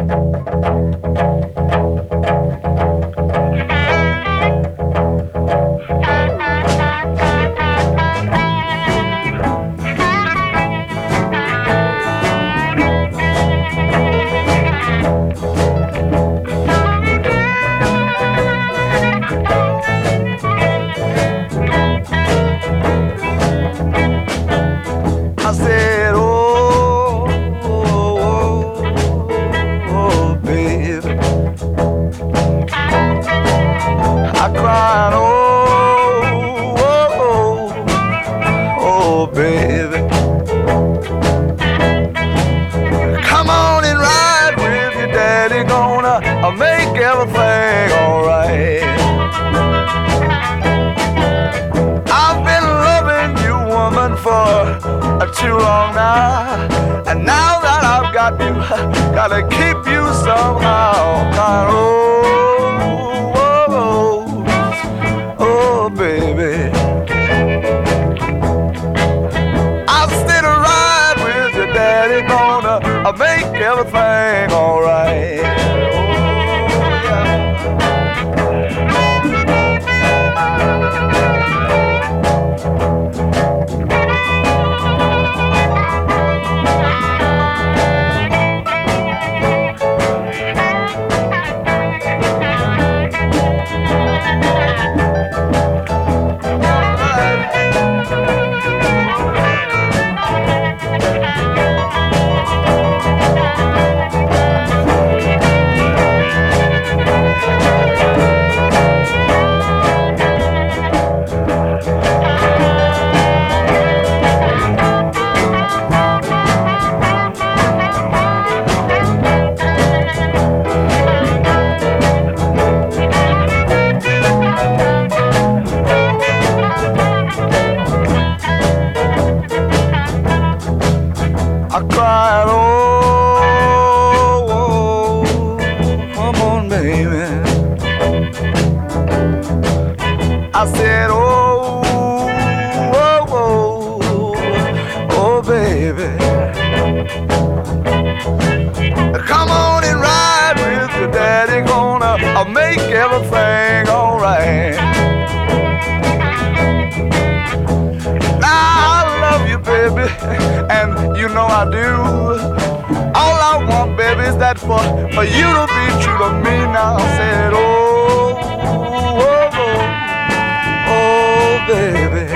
I said, oh, baby. I cried, oh, baby. Come on and ride with your daddy, gonna make everything alright. I've been loving you, woman, for too long now, and now that I've got you, gotta keep you somehow. Oh, baby. I'll stay to ride with your daddy, gonna make everything alright. I cried, oh, come on, baby. I said, oh, baby. Come on and ride with your daddy, gonna make everything alright. Now I love you, baby, and you know I do. All I want, baby, is that for you to be true to me. Now I said, oh, baby.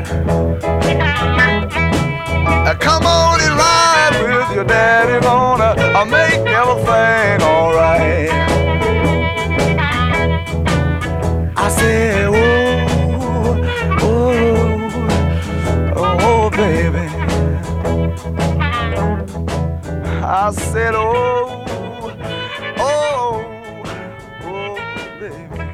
Come on and ride with your daddy, gonna make everything alright. I said, oh, baby. I said, oh, baby.